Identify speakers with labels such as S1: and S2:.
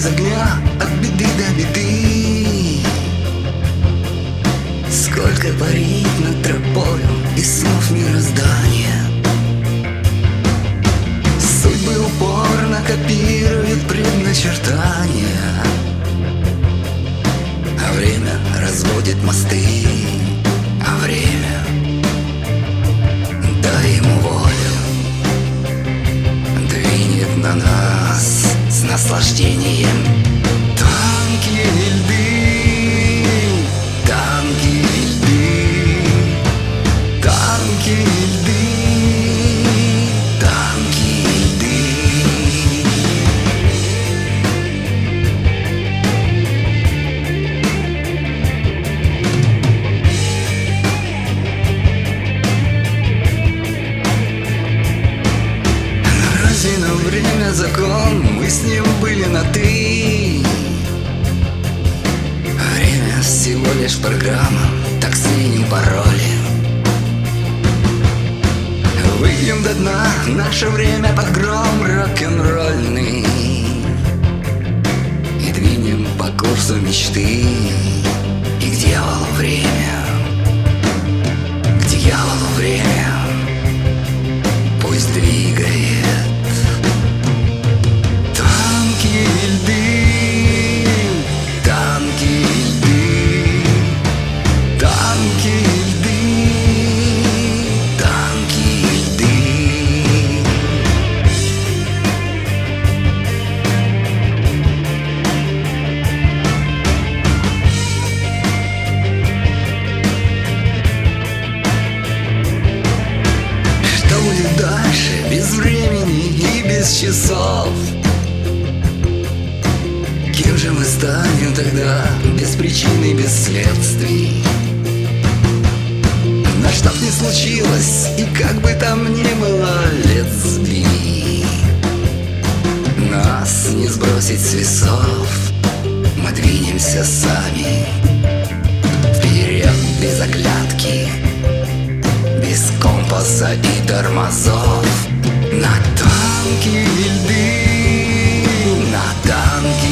S1: огня, от беды до беды. Сколько парить над тропою из снов мироздания. Судьбы упорно копируют предначертания, а время разводит мосты, а время, дай ему волю, двинет на нас с наслаждением. Танки и льды, танки и льды, танки и льды, танки и льды. Разве на время закон, мы с ним были на «ты». Время всего лишь программа, так сменим пароли. Выйдем до дна, наше время под гром рок-н-ролльный, и двинем по курсу мечты. И к дьяволу время, к дьяволу время, пусть двигает. Танки и льды, танки и льды, танки и льды, танки и льды. Что будет дальше, без времени и без часов? Кем же мы станем тогда, без причин и без следствий? Но чтоб не случилось, и как бы там ни было, летсби, нас не сбросить с весов, мы двинемся сами вперед без оглядки, без компаса и тормозов. На танки и льды, на танки